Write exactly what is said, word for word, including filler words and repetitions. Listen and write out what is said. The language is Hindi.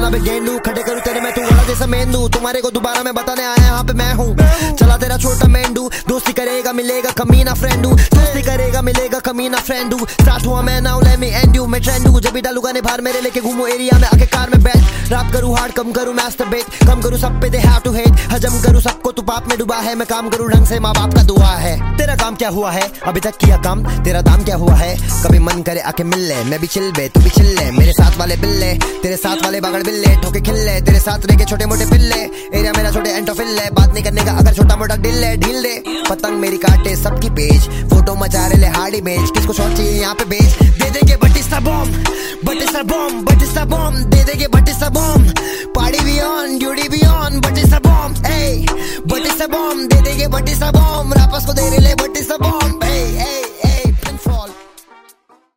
बड़ा भी गेंडू, खड़े करूँ तेरे मैं तू बड़ा जैसा मेंदू। तुम्हारे को दोबारा मैं बताने आया यहाँ पे मैं हूँ, चला तेरा छोटा मेंढू। दोस्ती करेगा मिलेगा कमीना फ्रेंडू, दोस्ती करेगा मिलेगा कमीना फ्रेंडू। स्टार्ट हुआ मैं now let me and you, मैं ट्रेंड हूँ जब भी डालूगा ने बाहर मेरे लेके घूमू एरिया में आके कार में बैठ। रैप करूँ हार्ड कम करूँ मैस्टरबेट, कम करूँ सब पे दे हैव टू हेट। हजम करूँ सबको तू पाप में डूबा है, मैं काम करूँ ढंग से माँ बाप का दुआ है। तेरा काम क्या हुआ है अभी तक किया काम, तेरा दाम क्या हुआ है। कभी मन करे आके मिल ले, मैं भी चिल बे तू भी चिल ले। मेरे साथ वाले बिल्ले तेरे साथ वाले बागड़ बिल्ले, ठोके खिल्ले तेरे साथ रह के छोटे मोटे पिल्ले। एरिया मेरा छोटे एंटोफिल्ले, बात नहीं करने का अगर छोटा मोटा दिल है ढील दे। पतंग मेरी काटे सबकी पेज, फोटो मचा रहे ले हार्ड इमेज। किसको शॉट चाहिए यहाँ पे बेच दे देंगे Batista bomb, Batista bomb, Batista bomb दे देंगे बटिस्टा बॉम्ब। पार्टी भी ऑन ड्यूटी भी ऑन, बटिस्टा बॉम्ब ए बटिस्टा बॉम्ब दे देंगे बटिस्टा बॉम्ब। रापस को दे रहे ले बटिस्टा बॉम्ब ए ए